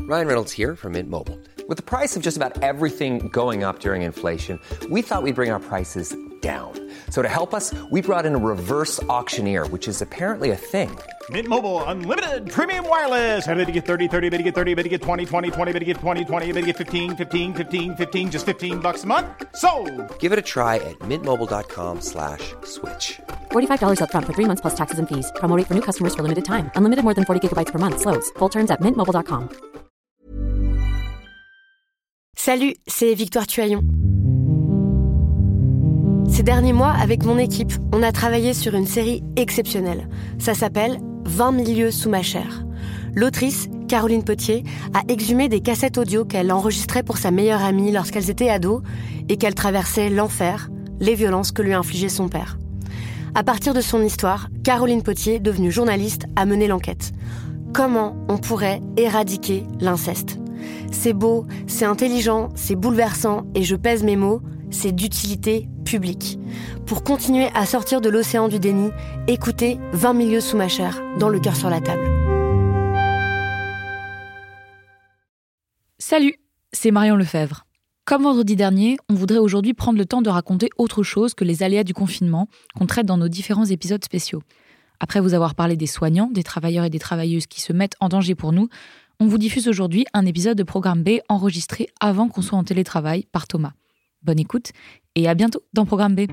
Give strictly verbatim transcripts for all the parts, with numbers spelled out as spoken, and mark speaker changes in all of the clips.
Speaker 1: Ryan Reynolds here from Mint Mobile. With the price of just about everything going up during inflation, we thought we'd bring our prices down. So to help us, we brought in a reverse auctioneer, which is apparently a thing.
Speaker 2: Mint Mobile Unlimited Premium Wireless. How to get thirty, thirty, how to get thirty, how to get twenty, twenty, twenty, how to get twenty, twenty, how to get fifteen, fifteen, fifteen, fifteen, just fifteen bucks a month? Sold!
Speaker 1: Give it a try at mintmobile.com slash switch.
Speaker 3: forty-five dollars up front for three months plus taxes and fees. Promo rate for new customers for limited time. Unlimited more than forty gigabytes per month. Slows full terms at mint mobile dot com.
Speaker 4: Salut, c'est Victoire Tuaillon. Ces derniers mois, avec mon équipe, on a travaillé sur une série exceptionnelle. Ça s'appelle « vingt mille lieues sous ma chair ». L'autrice, Caroline Potier, a exhumé des cassettes audio qu'elle enregistrait pour sa meilleure amie lorsqu'elles étaient ados et qu'elle traversait l'enfer, les violences que lui infligeait son père. À partir de son histoire, Caroline Potier, devenue journaliste, a mené l'enquête. Comment on pourrait éradiquer l'inceste ? C'est beau, c'est intelligent, c'est bouleversant et je pèse mes mots, c'est d'utilité publique. Pour continuer à sortir de l'océan du déni, écoutez vingt mille lieues sous ma chair, dans le cœur sur la table.
Speaker 5: Salut, c'est Marion Lefebvre. Comme vendredi dernier, on voudrait aujourd'hui prendre le temps de raconter autre chose que les aléas du confinement qu'on traite dans nos différents épisodes spéciaux. Après vous avoir parlé des soignants, des travailleurs et des travailleuses qui se mettent en danger pour nous, on vous diffuse aujourd'hui un épisode de Programme B enregistré avant qu'on soit en télétravail par Thomas. Bonne écoute et à bientôt dans Programme B.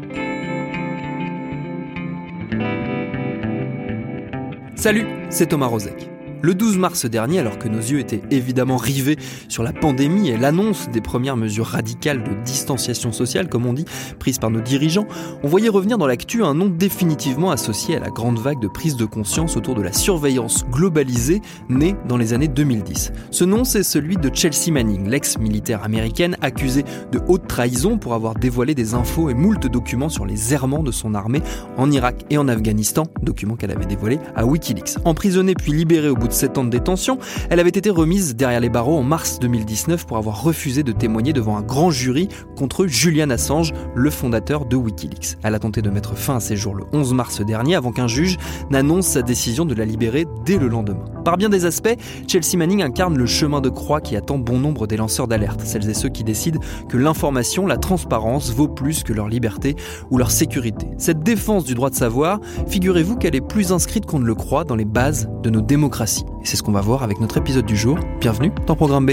Speaker 6: Salut, c'est Thomas Rozek. Le douze mars dernier, alors que nos yeux étaient évidemment rivés sur la pandémie et l'annonce des premières mesures radicales de distanciation sociale, comme on dit, prises par nos dirigeants, on voyait revenir dans l'actu un nom définitivement associé à la grande vague de prise de conscience autour de la surveillance globalisée née dans les années deux mille dix. Ce nom, c'est celui de Chelsea Manning, l'ex-militaire américaine accusée de haute trahison pour avoir dévoilé des infos et moult documents sur les errements de son armée en Irak et en Afghanistan, documents qu'elle avait dévoilés à Wikileaks. Emprisonnée puis libérée au bout de sept ans de détention, elle avait été remise derrière les barreaux en mars deux mille dix-neuf pour avoir refusé de témoigner devant un grand jury contre Julian Assange, le fondateur de Wikileaks. Elle a tenté de mettre fin à ses jours le onze mars dernier avant qu'un juge n'annonce sa décision de la libérer dès le lendemain. Par bien des aspects, Chelsea Manning incarne le chemin de croix qui attend bon nombre des lanceurs d'alerte, celles et ceux qui décident que l'information, la transparence vaut plus que leur liberté ou leur sécurité. Cette défense du droit de savoir, figurez-vous qu'elle est plus inscrite qu'on ne le croit dans les bases de nos démocraties. Et c'est ce qu'on va voir avec notre épisode du jour. Bienvenue dans Programme B.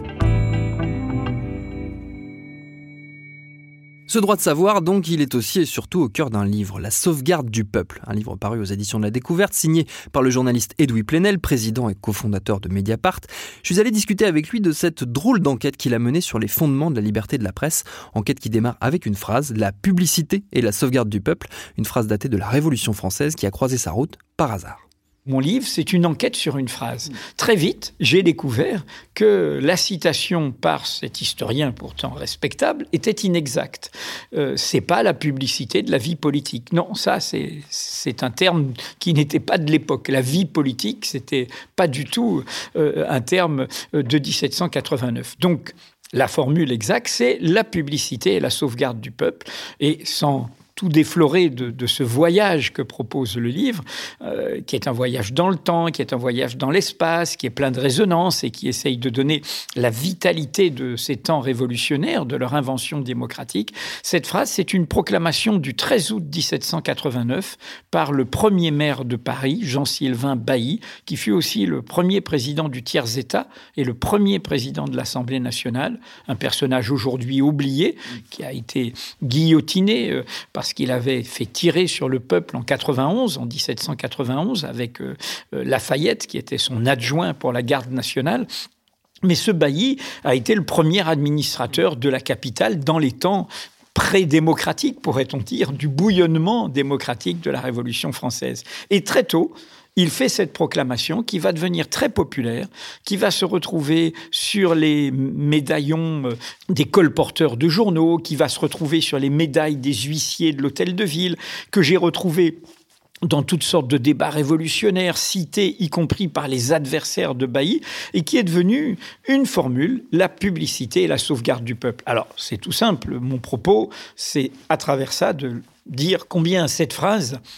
Speaker 6: Ce droit de savoir, donc, il est aussi et surtout au cœur d'un livre, La sauvegarde du peuple, un livre paru aux éditions de la Découverte, signé par le journaliste Edoui Plenel, président et cofondateur de Mediapart. Je suis allé discuter avec lui de cette drôle d'enquête qu'il a menée sur les fondements de la liberté de la presse, enquête qui démarre avec une phrase, la publicité et la sauvegarde du peuple, une phrase datée de la Révolution française qui a croisé sa route par hasard.
Speaker 7: Mon livre, c'est une enquête sur une phrase. Très vite, j'ai découvert que la citation par cet historien pourtant respectable était inexacte. Euh, c'est pas la publicité de la vie politique. Non, ça, c'est, c'est un terme qui n'était pas de l'époque. La vie politique, c'était pas du tout euh, un terme de dix-sept cent quatre-vingt-neuf. Donc, la formule exacte, c'est la publicité et la sauvegarde du peuple. Et sans tout défloré de, de ce voyage que propose le livre, euh, qui est un voyage dans le temps, qui est un voyage dans l'espace, qui est plein de résonance et qui essaye de donner la vitalité de ces temps révolutionnaires, de leur invention démocratique. Cette phrase, c'est une proclamation du treize août dix-sept cent quatre-vingt-neuf par le premier maire de Paris, Jean-Sylvain Bailly, qui fut aussi le premier président du tiers-État et le premier président de l'Assemblée nationale, un personnage aujourd'hui oublié, qui a été guillotiné euh, parce qu'il avait fait tirer sur le peuple en quatre-vingt-onze, en dix-sept cent quatre-vingt-onze, avec euh, euh, Lafayette, qui était son adjoint pour la garde nationale. Mais ce Bailly a été le premier administrateur de la capitale dans les temps pré-démocratiques, pourrait-on dire, du bouillonnement démocratique de la Révolution française. Et très tôt, il fait cette proclamation qui va devenir très populaire, qui va se retrouver sur les médaillons des colporteurs de journaux, qui va se retrouver sur les médailles des huissiers de l'hôtel de ville, que j'ai retrouvé dans toutes sortes de débats révolutionnaires, cités y compris par les adversaires de Bailly, et qui est devenue une formule, la publicité et la sauvegarde du peuple. Alors, c'est tout simple. Mon propos, c'est à travers ça de dire combien cette phrase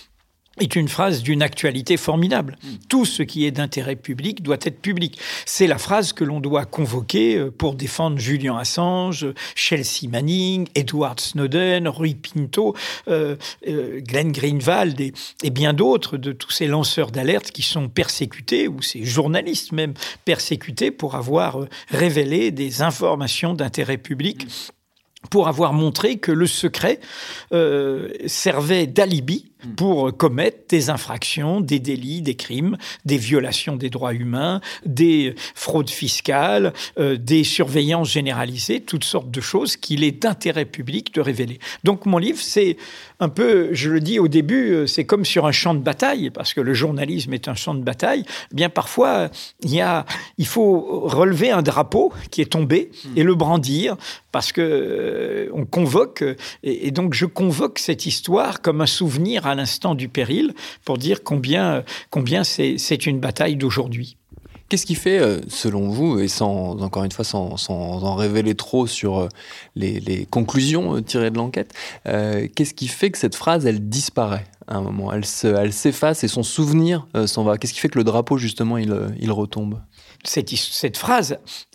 Speaker 7: est une phrase d'une actualité formidable. Mmh. Tout ce qui est d'intérêt public doit être public. C'est la phrase que l'on doit convoquer pour défendre Julian Assange, Chelsea Manning, Edward Snowden, Rui Pinto, euh, euh, Glenn Greenwald et, et bien d'autres de tous ces lanceurs d'alerte qui sont persécutés, ou ces journalistes même persécutés pour avoir révélé des informations d'intérêt public, mmh. pour avoir montré que le secret euh, servait d'alibi pour commettre des infractions, des délits, des crimes, des violations des droits humains, des fraudes fiscales, euh, des surveillances généralisées, toutes sortes de choses qu'il est d'intérêt public de révéler. Donc mon livre, c'est un peu, je le dis au début, c'est comme sur un champ de bataille, parce que le journalisme est un champ de bataille. Eh bien parfois, il y a, il faut relever un drapeau qui est tombé et le brandir, parce que euh, on convoque, et, et donc je convoque cette histoire comme un souvenir à l'instant du péril, pour dire combien, combien c'est, c'est une bataille d'aujourd'hui.
Speaker 6: Qu'est-ce qui fait, selon vous, et sans, encore une fois, sans, sans en révéler trop sur les, les conclusions tirées de l'enquête, euh, qu'est-ce qui fait que cette phrase, elle disparaît à un moment, elle, se, elle s'efface et son souvenir euh, s'en va? Qu'est-ce qui fait que le drapeau, justement, il, il retombe?
Speaker 7: Cette, cette phrase,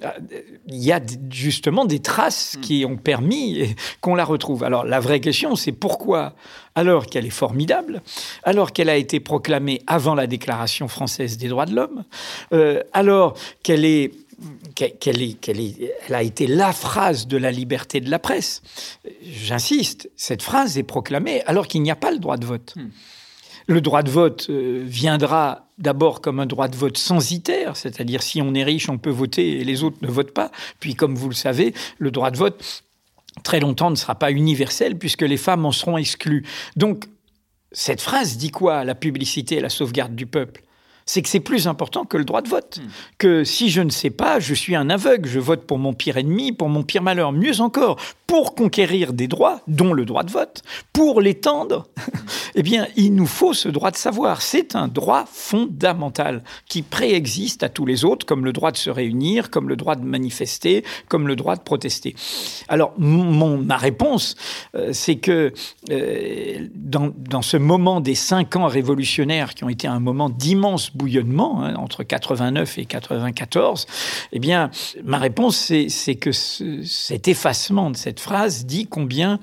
Speaker 7: il y a justement des traces qui ont permis qu'on la retrouve. Alors, la vraie question, c'est pourquoi, alors qu'elle est formidable, alors qu'elle a été proclamée avant la Déclaration française des droits de l'homme, euh, alors qu'elle est Qu'elle, est, qu'elle, est, elle a été la phrase de la liberté de la presse. J'insiste, cette phrase est proclamée alors qu'il n'y a pas le droit de vote. Hmm. Le droit de vote euh, viendra d'abord comme un droit de vote censitaire, c'est-à-dire si on est riche, on peut voter et les autres ne votent pas. Puis, comme vous le savez, le droit de vote, très longtemps, ne sera pas universel puisque les femmes en seront exclues. Donc, cette phrase dit quoi? La publicité et la sauvegarde du peuple. C'est que c'est plus important que le droit de vote. Mmh. Que si je ne sais pas, je suis un aveugle, je vote pour mon pire ennemi, pour mon pire malheur. Mieux encore, pour conquérir des droits, dont le droit de vote, pour l'étendre, mmh. eh bien, il nous faut ce droit de savoir. C'est un droit fondamental qui préexiste à tous les autres, comme le droit de se réunir, comme le droit de manifester, comme le droit de protester. Alors, mon, ma réponse, euh, c'est que euh, dans, dans ce moment des cinq ans révolutionnaires, qui ont été un moment d'immense bouillonnement, hein, entre quatre-vingt-neuf et quatre-vingt-quatorze, eh bien, ma réponse, c'est, c'est que ce, cet effacement de cette phrase dit combien,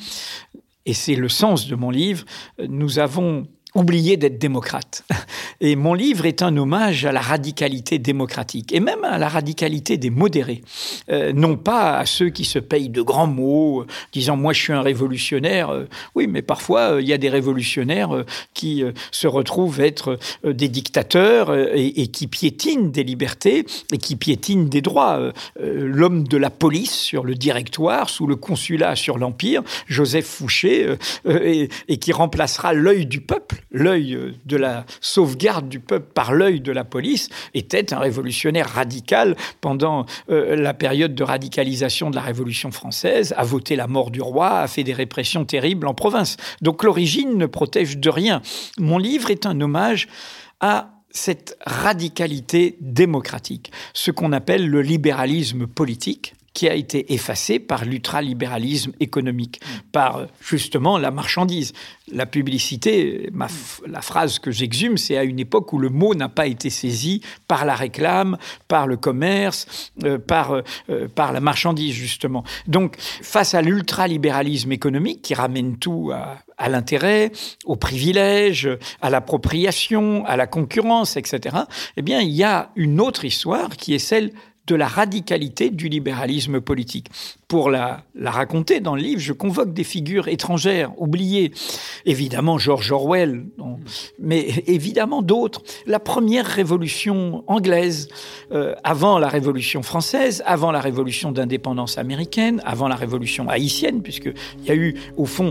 Speaker 7: et c'est le sens de mon livre, nous avons oublié d'être démocrates. Et mon livre est un hommage à la radicalité démocratique, et même à la radicalité des modérés. Euh, non pas à ceux qui se payent de grands mots, euh, disant « moi je suis un révolutionnaire euh, ». Oui, mais parfois, il euh, y a des révolutionnaires euh, qui euh, se retrouvent être euh, des dictateurs euh, et, et qui piétinent des libertés et qui piétinent des droits. Euh, euh, l'homme de la police sur le Directoire, sous le consulat sur l'Empire, Joseph Fouché, euh, euh, et, et qui remplacera l'œil du peuple, l'œil de la sauvegarde du peuple par l'œil de la police, était un révolutionnaire radical pendant euh, la période de radicalisation de la Révolution française, a voté la mort du roi, a fait des répressions terribles en province. Donc l'origine ne protège de rien. Mon livre est un hommage à cette radicalité démocratique, ce qu'on appelle le libéralisme politique, qui a été effacé par l'ultralibéralisme économique, par justement la marchandise. La publicité, ma f- la phrase que j'exhume, c'est à une époque où le mot n'a pas été saisi par la réclame, par le commerce, euh, par, euh, par la marchandise, justement. Donc, face à l'ultralibéralisme économique qui ramène tout à, à l'intérêt, au privilège, à l'appropriation, à la concurrence, et cetera, eh bien, il y a une autre histoire qui est celle de la radicalité du libéralisme politique. Pour la, la raconter dans le livre, je convoque des figures étrangères, oubliées. Évidemment, George Orwell, non, mais évidemment d'autres. La première révolution anglaise, euh, avant la révolution française, avant la révolution d'indépendance américaine, avant la révolution haïtienne, puisqu'il y a eu, au fond,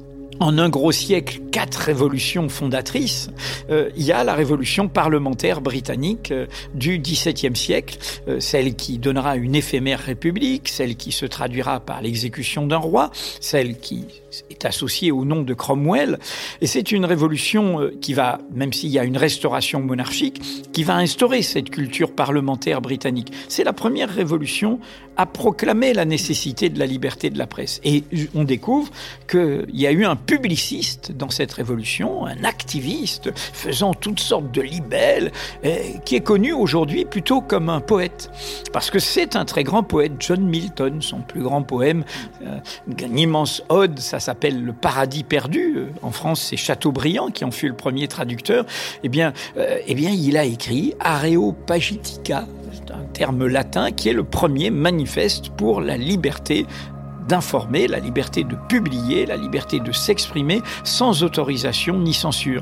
Speaker 7: en un gros siècle, quatre révolutions fondatrices. Euh, il y a la révolution parlementaire britannique euh, du dix-septième siècle, euh, celle qui donnera une éphémère république, celle qui se traduira par l'exécution d'un roi, celle qui est associée au nom de Cromwell. Et c'est une révolution euh, qui va, même s'il y a une restauration monarchique, qui va instaurer cette culture parlementaire britannique. C'est la première révolution à proclamer la nécessité de la liberté de la presse. Et on découvre qu'il y a eu un publiciste dans cette révolution, un activiste faisant toutes sortes de libelles, et qui est connu aujourd'hui plutôt comme un poète. Parce que c'est un très grand poète, John Milton, son plus grand poème, euh, une immense ode, ça s'appelle Le Paradis perdu. En France, c'est Chateaubriand qui en fut le premier traducteur. Eh bien, euh, eh bien il a écrit Areopagitica, c'est un terme latin qui est le premier manifeste pour la liberté d'informer, la liberté de publier, la liberté de s'exprimer sans autorisation ni censure.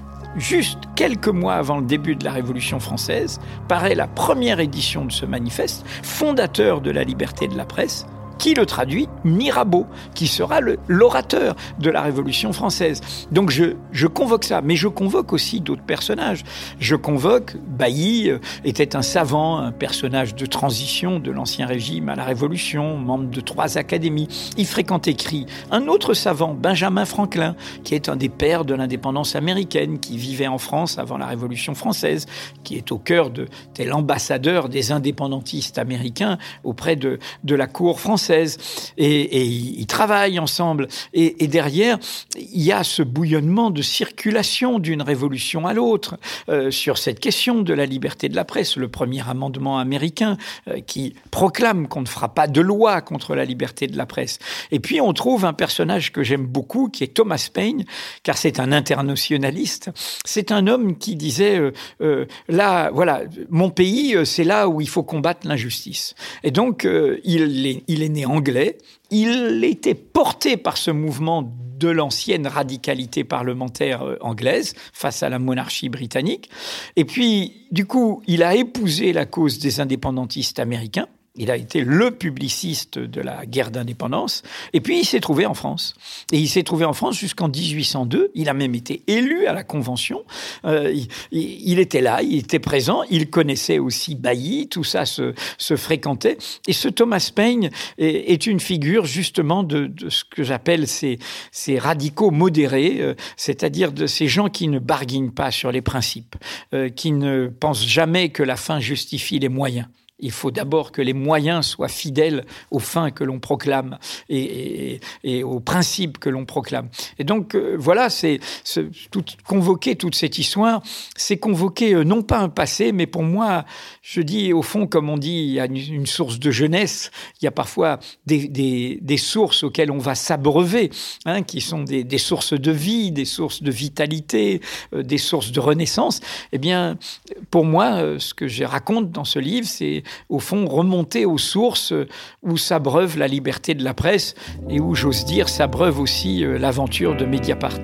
Speaker 7: Juste quelques mois avant le début de la Révolution française, paraît la première édition de ce manifeste, fondateur de la liberté de la presse, qui le traduit Mirabeau, qui sera le, l'orateur de la Révolution française. Donc je, je convoque ça, mais je convoque aussi d'autres personnages. Je convoque, Bailly euh, était un savant, un personnage de transition de l'Ancien Régime à la Révolution, membre de trois académies. Il fréquente écrit un autre savant, Benjamin Franklin, qui est un des pères de l'indépendance américaine, qui vivait en France avant la Révolution française, qui est au cœur de, de l'ambassadeur des indépendantistes américains auprès de, de la cour française. Et, et ils travaillent ensemble. Et, et derrière, il y a ce bouillonnement de circulation d'une révolution à l'autre euh, sur cette question de la liberté de la presse. Le premier amendement américain euh, qui proclame qu'on ne fera pas de loi contre la liberté de la presse. Et puis, on trouve un personnage que j'aime beaucoup, qui est Thomas Paine, car c'est un internationaliste. C'est un homme qui disait, euh, euh, là, voilà, mon pays, euh, c'est là où il faut combattre l'injustice. Et donc, euh, il est, il est né anglais, il était porté par ce mouvement de l'ancienne radicalité parlementaire anglaise face à la monarchie britannique. Et puis, du coup, il a épousé la cause des indépendantistes américains. Il a été le publiciste de la guerre d'indépendance. Et puis, il s'est trouvé en France. Et il s'est trouvé en France jusqu'en dix-huit cent deux. Il a même été élu à la Convention. Euh, il, il était là, il était présent. Il connaissait aussi Bailly. Tout ça se, se fréquentait. Et ce Thomas Paine est, est une figure, justement, de, de ce que j'appelle ces, ces radicaux modérés, euh, c'est-à-dire de ces gens qui ne barguinent pas sur les principes, euh, qui ne pensent jamais que la fin justifie les moyens. Il faut d'abord que les moyens soient fidèles aux fins que l'on proclame et, et, et aux principes que l'on proclame. Et donc, euh, voilà, c'est, c'est tout, convoquer toute cette histoire, c'est convoquer euh, non pas un passé, mais pour moi, je dis au fond, comme on dit, il y a une, une source de jeunesse, il y a parfois des, des, des sources auxquelles on va s'abreuver, hein, qui sont des, des sources de vie, des sources de vitalité, euh, des sources de renaissance. Eh bien, pour moi, euh, ce que je raconte dans ce livre, c'est au fond, remonter aux sources où s'abreuve la liberté de la presse et où, j'ose dire, s'abreuve aussi l'aventure de Mediapart.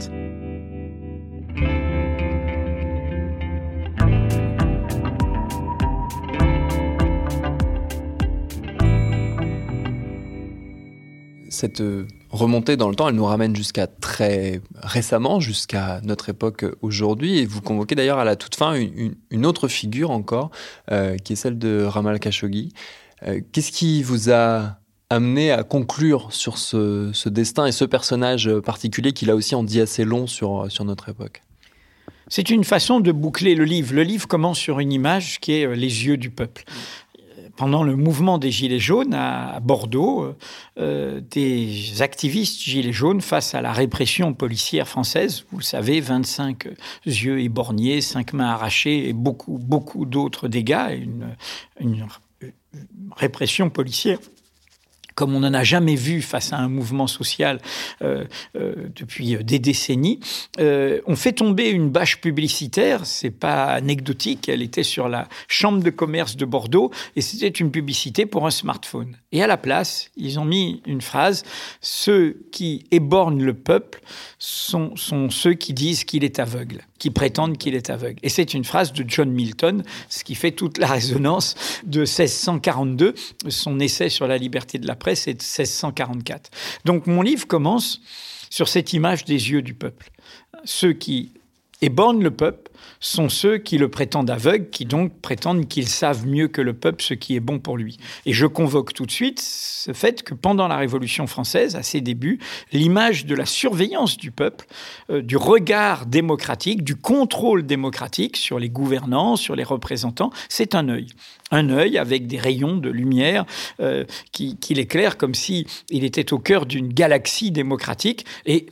Speaker 6: Cette remontée dans le temps, elle nous ramène jusqu'à très récemment, jusqu'à notre époque aujourd'hui. Et vous convoquez d'ailleurs à la toute fin une, une autre figure encore, euh, qui est celle de Ramal Khashoggi. Euh, qu'est-ce qui vous a amené à conclure sur ce, ce destin et ce personnage particulier qui, là aussi, en dit assez long sur, sur notre époque ?
Speaker 7: C'est une façon de boucler le livre. Le livre commence sur une image qui est les yeux du peuple. Pendant le mouvement des Gilets jaunes à Bordeaux, euh, des activistes Gilets jaunes face à la répression policière française, vous le savez, vingt-cinq yeux éborgnés, cinq mains arrachées et beaucoup, beaucoup d'autres dégâts, une, une répression policière comme on n'en a jamais vu face à un mouvement social euh, euh, depuis des décennies. Euh, on fait tomber une bâche publicitaire, c'est pas anecdotique, elle était sur la chambre de commerce de Bordeaux et c'était une publicité pour un smartphone. Et à la place, ils ont mis une phrase « Ceux qui éborgnent le peuple sont, sont ceux qui disent qu'il est aveugle, qui prétendent qu'il est aveugle ». Et c'est une phrase de John Milton, ce qui fait toute la résonance de seize cent quarante-deux, son essai sur la liberté de la presse, c'est de seize cent quarante-quatre. Donc mon livre commence sur cette image des yeux du peuple. Ceux qui éborgnent le peuple sont ceux qui le prétendent aveugle, qui donc prétendent qu'ils savent mieux que le peuple ce qui est bon pour lui. Et je convoque tout de suite ce fait que pendant la Révolution française, à ses débuts, l'image de la surveillance du peuple, euh, du regard démocratique, du contrôle démocratique sur les gouvernants, sur les représentants, c'est un œil. Un œil avec des rayons de lumière euh, qui, qui l'éclairent comme s'il était au cœur d'une galaxie démocratique. Et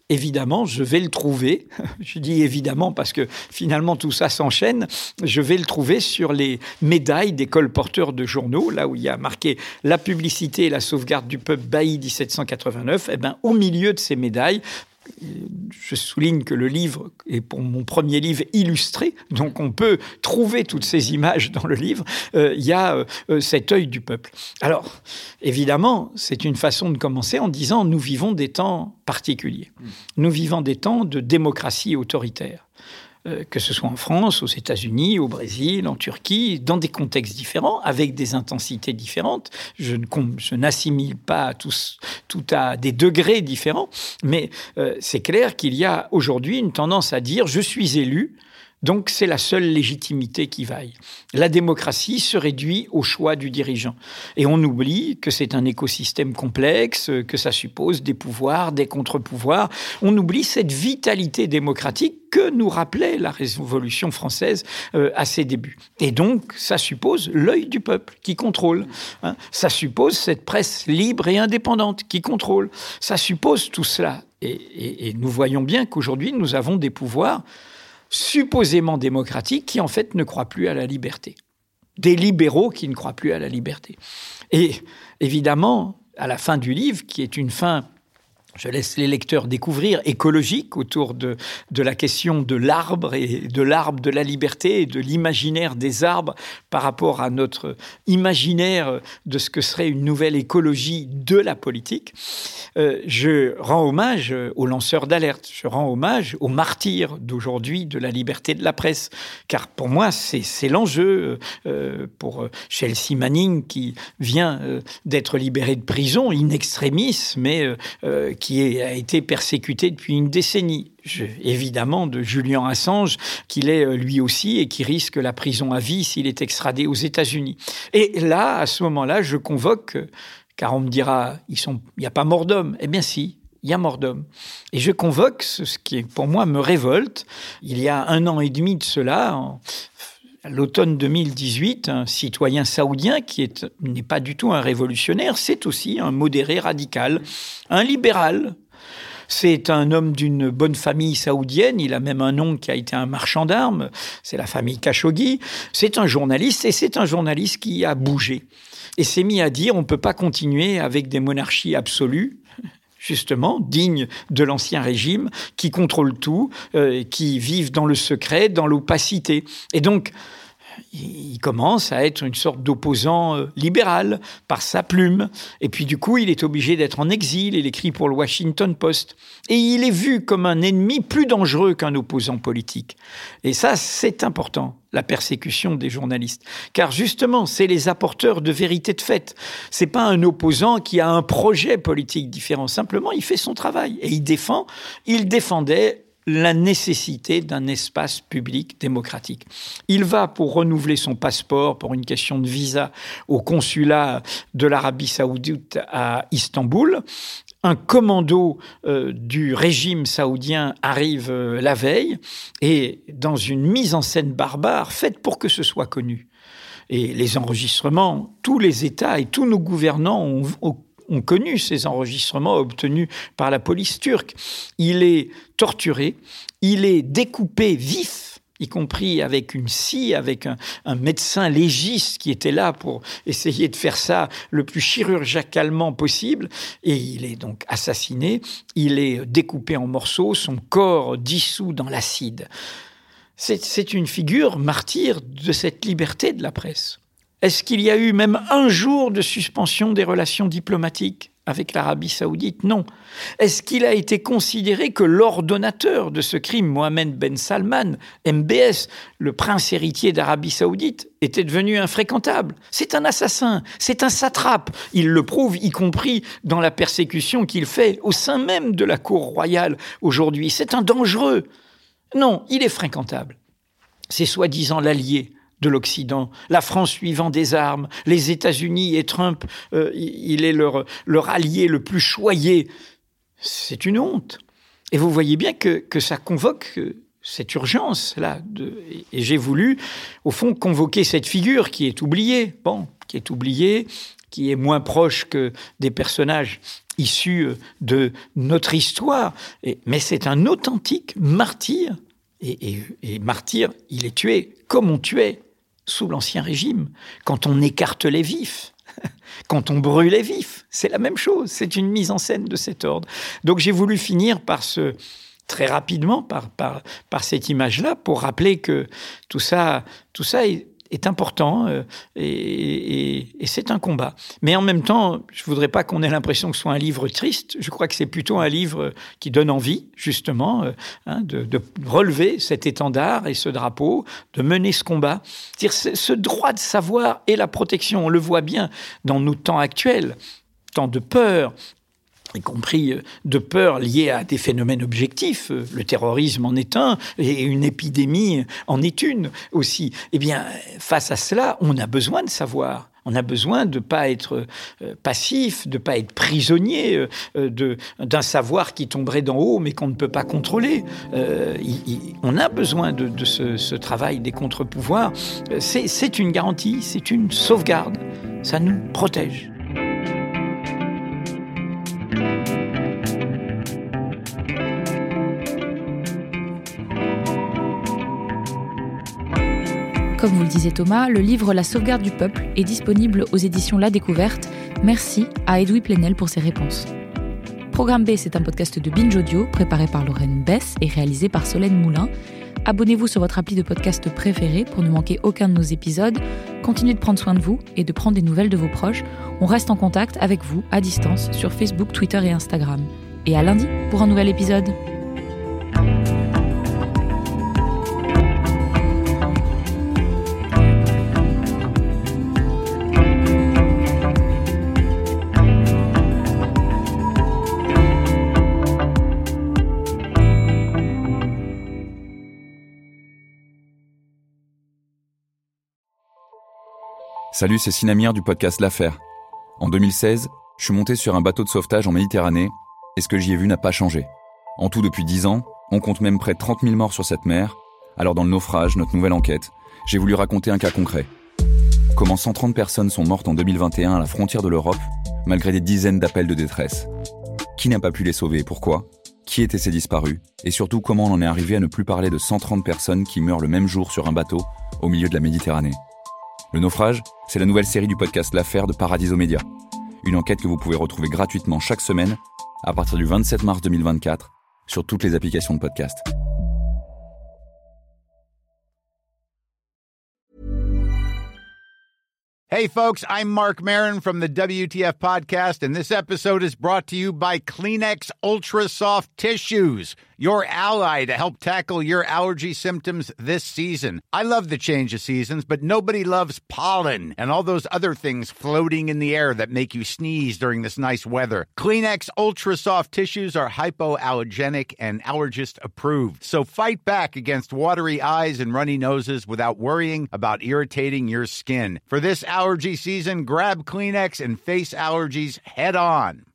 Speaker 7: évidemment, je vais le trouver. Je dis évidemment parce que finalement tout ça s'enchaîne. Je vais le trouver sur les médailles des colporteurs de journaux, là où il y a marqué « La publicité et la sauvegarde du peuple Bailly dix-sept cent quatre-vingt-neuf ». Eh bien, au milieu de ces médailles, je souligne que le livre est pour mon premier livre illustré, donc on peut trouver toutes ces images dans le livre. Euh, il y a euh, cet œil du peuple. Alors, évidemment, c'est une façon de commencer en disant « Nous vivons des temps particuliers. Nous vivons des temps de démocratie autoritaire. » Euh, que ce soit en France, aux États-Unis, au Brésil, en Turquie, dans des contextes différents, avec des intensités différentes. Je, ne, je n'assimile pas tous, tout à des degrés différents, mais euh, c'est clair qu'il y a aujourd'hui une tendance à dire « je suis élu ». Donc, c'est la seule légitimité qui vaille. La démocratie se réduit au choix du dirigeant. Et on oublie que c'est un écosystème complexe, que ça suppose des pouvoirs, des contre-pouvoirs. On oublie cette vitalité démocratique que nous rappelait la Révolution française euh, à ses débuts. Et donc, ça suppose l'œil du peuple qui contrôle. Hein. Ça suppose cette presse libre et indépendante qui contrôle. Ça suppose tout cela. Et, et, et nous voyons bien qu'aujourd'hui, nous avons des pouvoirs supposément démocratiques qui, en fait, ne croient plus à la liberté. Des libéraux qui ne croient plus à la liberté. Et évidemment, à la fin du livre, qui est une fin, je laisse les lecteurs découvrir, écologique, autour de, de la question de l'arbre et de l'arbre de la liberté et de l'imaginaire des arbres par rapport à notre imaginaire de ce que serait une nouvelle écologie de la politique. Euh, je rends hommage aux lanceurs d'alerte, je rends hommage aux martyrs d'aujourd'hui de la liberté de la presse, car pour moi, c'est, c'est l'enjeu euh, pour Chelsea Manning qui vient euh, d'être libérée de prison, in extremis, mais euh, qui est, a été persécuté depuis une décennie. Je, évidemment, de Julian Assange, qu'il est lui aussi et qui risque la prison à vie s'il est extradé aux États-Unis. Et là, à ce moment-là, je convoque... Car on me dira, il n'y a pas mort d'homme. Eh bien si, il y a mort d'homme. Et je convoque ce, ce qui, pour moi, me révolte. Il y a un an et demi de cela, en, à l'automne deux mille dix-huit, un citoyen saoudien qui est, n'est pas du tout un révolutionnaire, c'est aussi un modéré radical, un libéral. C'est un homme d'une bonne famille saoudienne. Il a même un oncle qui a été un marchand d'armes. C'est la famille Khashoggi. C'est un journaliste et c'est un journaliste qui a bougé. Et s'est mis à dire on ne peut pas continuer avec des monarchies absolues, justement, dignes de l'ancien régime, qui contrôlent tout, euh, qui vivent dans le secret, dans l'opacité. Et donc, il commence à être une sorte d'opposant euh, libéral par sa plume. Et puis du coup, il est obligé d'être en exil. Il écrit pour le Washington Post. Et il est vu comme un ennemi plus dangereux qu'un opposant politique. Et ça, c'est important, la persécution des journalistes. Car justement, c'est les apporteurs de vérité de fait. C'est pas un opposant qui a un projet politique différent. Simplement, il fait son travail. Et il défend, il défendait la nécessité d'un espace public démocratique. Il va pour renouveler son passeport pour une question de visa au consulat de l'Arabie saoudite à Istanbul. Un commando euh, du régime saoudien arrive euh, la veille et dans une mise en scène barbare faite pour que ce soit connu. Et les enregistrements, tous les États et tous nos gouvernants ont, ont ont connu ces enregistrements obtenus par la police turque. Il est torturé, il est découpé vif, y compris avec une scie, avec un, un médecin légiste qui était là pour essayer de faire ça le plus chirurgicalement possible. Et il est donc assassiné, il est découpé en morceaux, son corps dissous dans l'acide. C'est, c'est une figure martyre de cette liberté de la presse. Est-ce qu'il y a eu même un jour de suspension des relations diplomatiques avec l'Arabie saoudite? Non. Est-ce qu'il a été considéré que l'ordonnateur de ce crime, Mohamed Ben Salman, M B S, le prince héritier d'Arabie saoudite, était devenu infréquentable? C'est un assassin, c'est un satrape. Il le prouve, y compris dans la persécution qu'il fait au sein même de la cour royale aujourd'hui. C'est un dangereux. Non, il est fréquentable. C'est soi-disant l'allié de l'Occident, la France suivant des armes, les États-Unis et Trump, euh, il est leur, leur allié le plus choyé. C'est une honte. Et vous voyez bien que, que ça convoque cette urgence-là. De, et j'ai voulu, au fond, convoquer cette figure qui est oubliée. Bon, qui est oubliée, qui est moins proche que des personnages issus de notre histoire. Et, mais c'est un authentique martyr. Et, et, et martyr, il est tué comme on tuait sous l'Ancien Régime, quand on écarte les vifs, quand on brûle les vifs. C'est la même chose, c'est une mise en scène de cet ordre. Donc j'ai voulu finir par ce... très rapidement, par, par, par cette image-là, pour rappeler que tout ça, tout ça est, est important euh, et, et, et c'est un combat. Mais en même temps, je ne voudrais pas qu'on ait l'impression que ce soit un livre triste. Je crois que c'est plutôt un livre qui donne envie, justement, euh, hein, de, de relever cet étendard et ce drapeau, de mener ce combat. C'est-à-dire, ce droit de savoir et la protection, on le voit bien dans nos temps actuels, temps de peur, y compris de peur liée à des phénomènes objectifs. Le terrorisme en est un, et une épidémie en est une aussi. Eh bien, face à cela, on a besoin de savoir. On a besoin de ne pas être passif, de ne pas être prisonnier de, d'un savoir qui tomberait d'en haut, mais qu'on ne peut pas contrôler. Euh, il, il, on a besoin de, de ce, ce travail des contre-pouvoirs. C'est, c'est une garantie, c'est une sauvegarde. Ça nous protège.
Speaker 5: Comme vous le disait Thomas, le livre La sauvegarde du peuple est disponible aux éditions La Découverte. Merci à Edoui Plenel pour ses réponses. Programme B, c'est un podcast de Binge Audio, préparé par Lorraine Bess et réalisé par Solène Moulin. Abonnez-vous sur votre appli de podcast préféré pour ne manquer aucun de nos épisodes. Continuez de prendre soin de vous et de prendre des nouvelles de vos proches. On reste en contact avec vous, à distance, sur Facebook, Twitter et Instagram. Et à lundi pour un nouvel épisode.
Speaker 8: Salut, c'est Sinamir du podcast L'Affaire. En deux mille seize, je suis monté sur un bateau de sauvetage en Méditerranée et ce que j'y ai vu n'a pas changé. En tout, depuis dix ans, on compte même près de trente mille morts sur cette mer. Alors dans le naufrage, notre nouvelle enquête, j'ai voulu raconter un cas concret. Comment cent trente personnes sont mortes en deux mille vingt et un à la frontière de l'Europe, malgré des dizaines d'appels de détresse. Qui n'a pas pu les sauver et pourquoi ? Qui étaient ces disparus ? Et surtout, comment on en est arrivé à ne plus parler de cent trente personnes qui meurent le même jour sur un bateau au milieu de la Méditerranée ? Le naufrage, c'est la nouvelle série du podcast L'Affaire de Paradiso Média. Une enquête que vous pouvez retrouver gratuitement chaque semaine à partir du vingt-sept mars deux mille vingt-quatre sur toutes les applications de podcast.
Speaker 2: Hey folks, I'm Mark Maron from the W T F podcast, and this episode is brought to you by Kleenex Ultra Soft Tissues, your ally to help tackle your allergy symptoms this season. I love the change of seasons, but nobody loves pollen and all those other things floating in the air that make you sneeze during this nice weather. Kleenex Ultra Soft Tissues are hypoallergenic and allergist approved, so fight back against watery eyes and runny noses without worrying about irritating your skin. For this allergy season, grab Kleenex and face allergies head on.